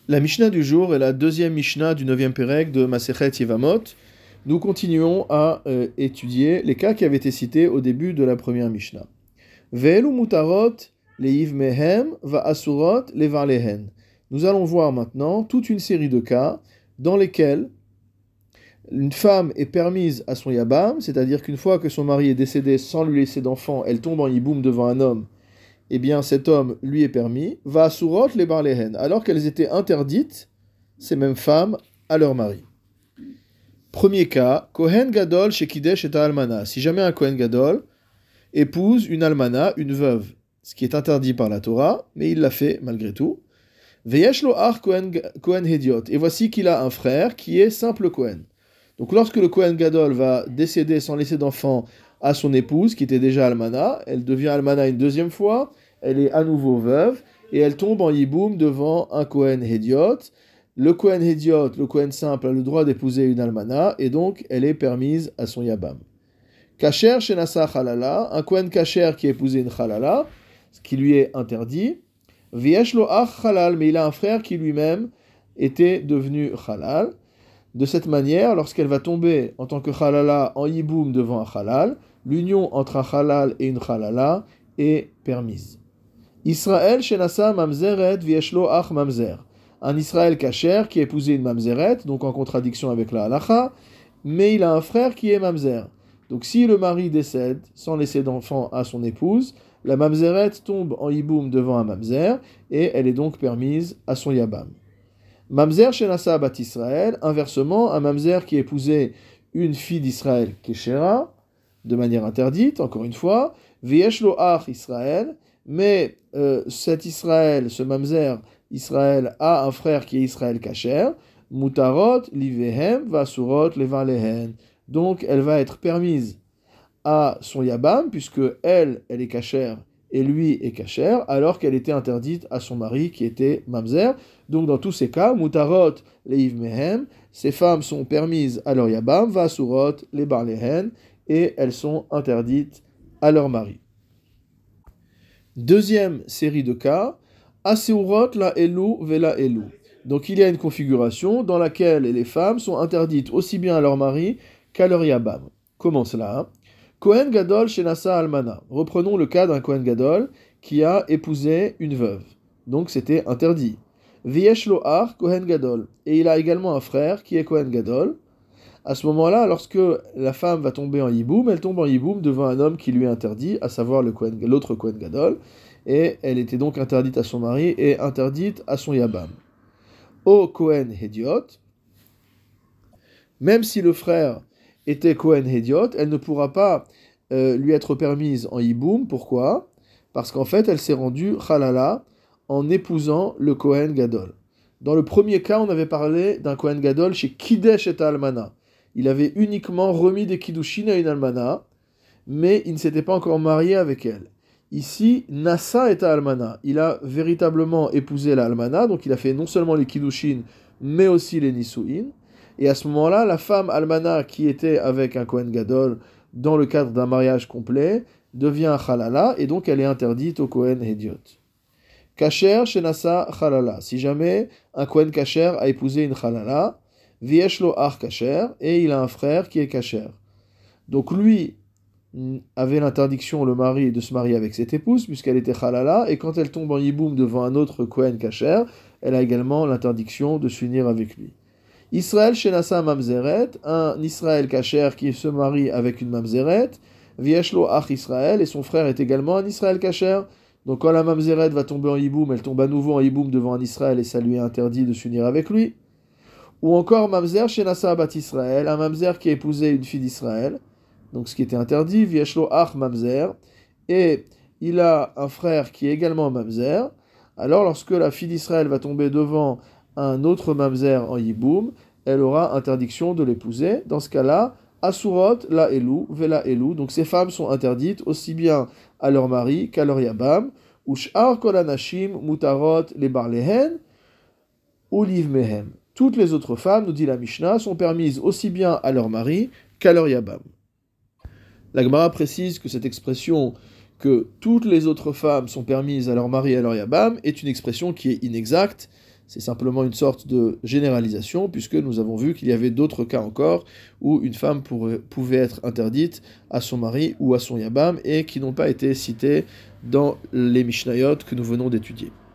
La Mishnah du jour est la deuxième Mishnah du 9e Pérec de Masechet Yevamot. Nous continuons à étudier les cas qui avaient été cités au début de la première Mishnah. Ve'elu mutarot leiv mehem va asurot levar lehen. Nous allons voir maintenant toute une série de cas dans lesquels une femme est permise à son yabam, c'est-à-dire qu'une fois que son mari est décédé sans lui laisser d'enfant, elle tombe en yiboum devant un homme, eh bien cet homme lui est permis, va asurot levar lehen, alors qu'elles étaient interdites, ces mêmes femmes, à leur mari. Premier cas, Kohen Gadol shekidesh et almana. Si jamais un Kohen Gadol épouse une almana, une veuve, ce qui est interdit par la Torah, mais il l'a fait malgré tout. Veyesh lo ach Kohen Hediot. Et voici qu'il a un frère qui est simple Kohen. Donc lorsque le Kohen Gadol va décéder sans laisser d'enfant à son épouse, qui était déjà almana, elle devient almana une deuxième fois, elle est à nouveau veuve, et elle tombe en yiboum devant un Kohen Hediot. Le Kohen Hediot, le Kohen simple, a le droit d'épouser une almana, et donc elle est permise à son yabam. Kacher shenasa chalala, un Kohen kacher qui a épousé une chalala, ce qui lui est interdit. Viesh lo ach halal, mais il a un frère qui lui-même était devenu halal. De cette manière, lorsqu'elle va tomber en tant que halala en yiboum devant un halal, l'union entre un halal et une halala est permise. Israël shenasa mamzeret viesh lo ach mamzer. Un Israël kacher qui a épousé une mamzeret, donc en contradiction avec la halacha, mais il a un frère qui est mamzer. Donc si le mari décède sans laisser d'enfant à son épouse, la mamzeret tombe en yiboum devant un mamzer et elle est donc permise à son yabam. Mamzer shenasa bat Israël, inversement, un mamzer qui a épousé une fille d'Israël keshera, de manière interdite, encore une fois, viesh lo ach Israël, mais cet Israël, ce mamzer, Israël a un frère qui est Israël kacher, mutarot livehem vasurot levar lehen. Donc elle va être permise à son yabam, puisque elle est kacher et lui est kacher, alors qu'elle était interdite à son mari qui était mamzer. Donc dans tous ces cas, mutarot leiv mehem, ces femmes sont permises à leur yabam, vasurot levar lehen, et elles sont interdites à leur mari. Deuxième série de cas, Aseurot la elu vela elu. Donc il y a une configuration dans laquelle les femmes sont interdites aussi bien à leur mari qu'à leur yabam. Comment cela? Kohen Gadol shenasa almana. Reprenons le cas d'un Kohen Gadol qui a épousé une veuve. Donc c'était interdit. Viesh lo ach Kohen Gadol. Et il a également un frère qui est Kohen Gadol. À ce moment-là, lorsque la femme va tomber en yiboum, elle tombe en yiboum devant un homme qui lui est interdit, à savoir l'autre Kohen Gadol, et elle était donc interdite à son mari et interdite à son yabam. Au Kohen Hediot, même si le frère était Kohen Hediot, elle ne pourra pas lui être permise en yiboum. Pourquoi? Parce qu'en fait, elle s'est rendue halala en épousant le Kohen Gadol. Dans le premier cas, on avait parlé d'un Kohen Gadol chez Kidesh et Almana. Il avait uniquement remis des kiddushin à une almana, mais il ne s'était pas encore marié avec elle. Ici, Nasa et almana. Il a véritablement épousé la almana, donc il a fait non seulement les kiddushin, mais aussi les nisuin. Et à ce moment-là, la femme almana qui était avec un Kohen Gadol dans le cadre d'un mariage complet devient halala, et donc elle est interdite au Kohen Hediot. Kacher shenasa halala. Si jamais un Kohen kacher a épousé une halala, viesh lo ach kacher, et il a un frère qui est kacher. Donc lui avait l'interdiction, le mari, de se marier avec cette épouse, puisqu'elle était halala, et quand elle tombe en yiboum devant un autre Kohen kacher, elle a également l'interdiction de s'unir avec lui. Israël shenasa mamzeret, un Israël kacher qui se marie avec une mamzeret, viesh lo ach Israël, et son frère est également un Israël kacher. Donc quand la mamzeret va tomber en yiboum, elle tombe à nouveau en yiboum devant un Israël, et ça lui est interdit de s'unir avec lui. Ou encore mamzer shenasa bat Israël, un mamzer qui a épousé une fille d'Israël, donc ce qui était interdit, vieshlo ach mamzer, et il a un frère qui est également mamzer. Alors lorsque la fille d'Israël va tomber devant un autre mamzer en yiboum, elle aura interdiction de l'épouser. Dans ce cas-là, asurot la elu vela elu, donc ces femmes sont interdites aussi bien à leur mari qu'à leur yabam. Ushar kol anashim mutarot lebar lehen ou liv mehem. Toutes les autres femmes, nous dit la Mishnah, sont permises aussi bien à leur mari qu'à leur yabam. La Gemara précise que cette expression que toutes les autres femmes sont permises à leur mari et à leur yabam est une expression qui est inexacte. c'est simplement une sorte de généralisation, puisque nous avons vu qu'il y avait d'autres cas encore où une femme pouvait être interdite à son mari ou à son yabam et qui n'ont pas été cités dans les Mishnayot que nous venons d'étudier.